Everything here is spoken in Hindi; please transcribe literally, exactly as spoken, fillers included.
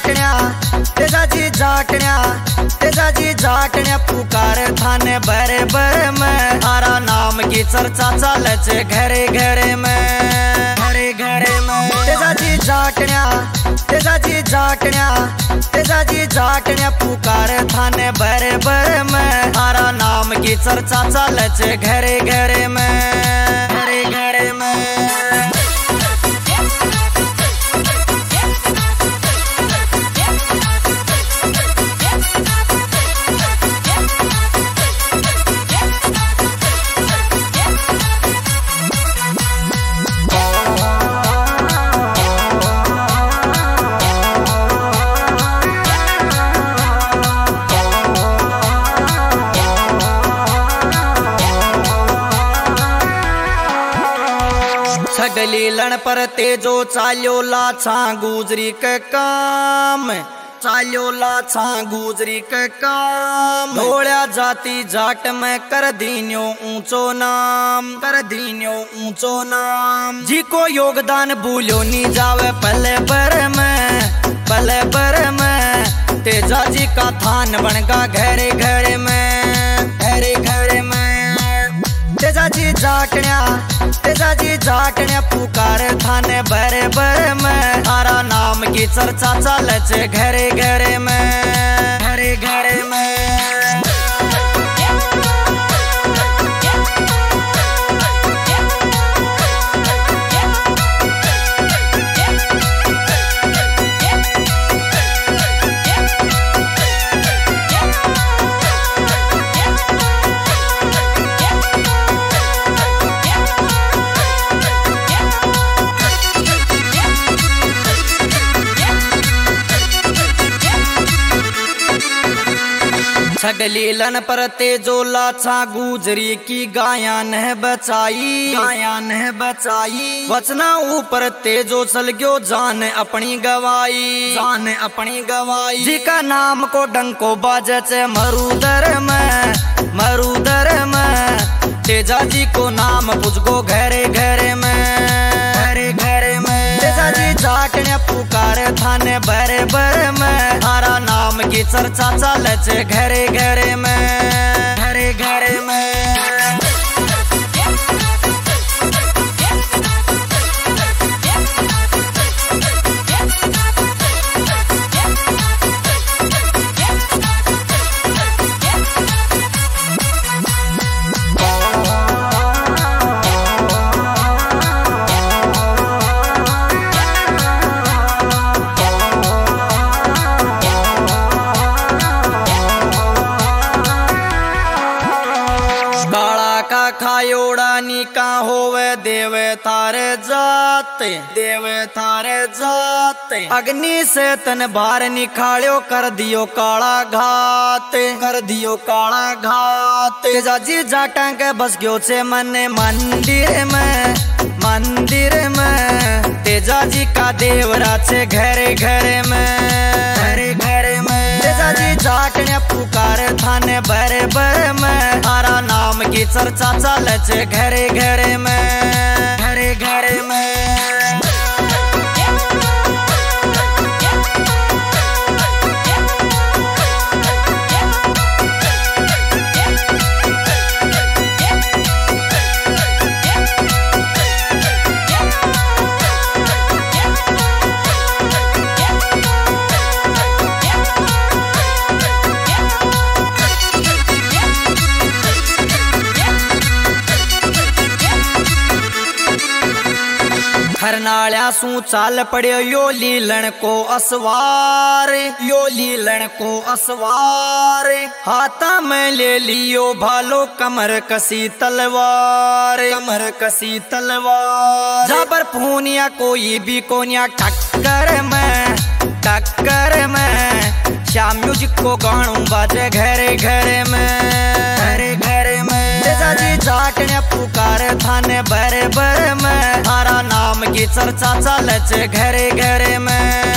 झाकण्या तेजा जी झाकण्या तेजा जी झाकण्या पुकार थाने बरे बरे में तारा नाम की चर्चा चाले छे घरे घरे में घरे घरे में तेजा जी झाकण्या तेजा जी झाकण्या तेजा जी झाकण्या पुकार थाने बरे बरे में तारा नाम की चर्चा चाले छे घरे घरे में घरे घरे में। छगलीलन पर तेजो चाल्यो लाछा गुजरी के काम चाल्यो लाछा गुजरी के काम ढोल्या जाती जाट में कर दीन्यो ऊंचो नाम कर दीन्यो ऊंचो नाम जी को योगदान भूलो नी जावे पहले बर में पहले बर में तेजा जी का थान बनगा घरे घरे में घरे घरे में तेजा जी झाकण्या तेजा जी झाकण्या पुकार थाने बरे बरे में तारा नाम की चर्चा चाले छे घरे घरे में घरे घरे में। छगलीलन पर तेजो लाछा गुजरी की गायन है बचाई गायन है बचाई वचना ऊपर तेजो चल गयो जान अपनी गवाई जान अपनी गवाई जी का नाम को डंको बाजे चे मरुदर में मरुदर में तेजा जी को नाम पुजगो घरे घरे में घरे घरे में तेजा जी झाकण्या पुकार थाने बरे बरे में तारा नाम की चर्चा चाले छे घरे घरे में घरे घरे में। खायोड़ा निका होवे देवे थारे जाते देवे थारे जाते अग्नि से तन बार निखाड़ियो कर दियो काला घात कर दियो काला घात तेजा जी जाटा के बस गयो छे मने मंदिर में मंदिर में तेजा जी का देवरा छे घरे घरे में घरे घरे में तेजा जी झाकण्या पुकार थाने बरे बरे में तारा नाम की चर्चा चाले छे घरे घरे में घरे घरे में। हरनाळ्या सू चाल पड़ियो यो लीलन को असवार यो लीलन को असवार हाथा में ले लियो भालो कमर कसी तलवार कमर कसी तलवार जबर फूनिया कोई भी कोनिया टक्कर में टक्कर में श्याम म्यूजिक को गाणू बाजे घरे घरे में घरे घरे में तेजा जी झाकण्या पुकार थाने बरे बरे में तारा नाम की चर्चा चाले छे घरे घरे में।